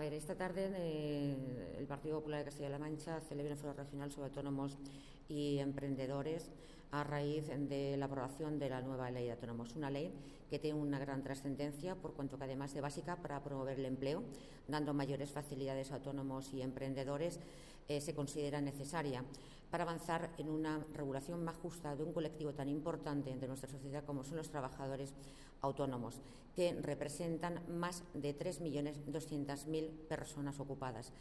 ver, esta tarde el Partido Popular de Castilla-La Mancha celebra un foro regional sobre autónomos y emprendedores a raíz de la aprobación de la nueva ley de autónomos. Una ley que tiene una gran trascendencia por cuanto que, además de básica para promover el empleo, dando mayores facilidades a autónomos y emprendedores, se considera necesaria para avanzar en una regulación más justa de un colectivo tan importante de nuestra sociedad como son los trabajadores autónomos, que representan más de 3.200.000 personas ocupadas.